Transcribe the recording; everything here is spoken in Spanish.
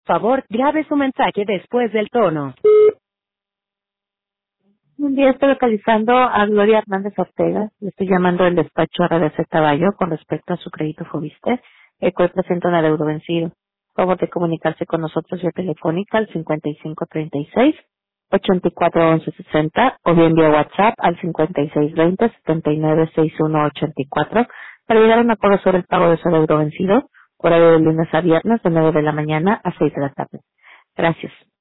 Favor, grabe su mensaje después del tono. Un día estoy localizando a Gloria Hernández Ortega. Le estoy llamando del despacho RDC Caballo con respecto a su crédito Fobiste, el cual presenta un adeudo vencido. Favor de comunicarse con nosotros vía telefónica al 5536-841160 o bien vía WhatsApp al 5620-796184 para llegar a un acuerdo sobre el pago de su adeudo vencido, horario de lunes a viernes de 9 de la mañana a 6 de la tarde. Gracias.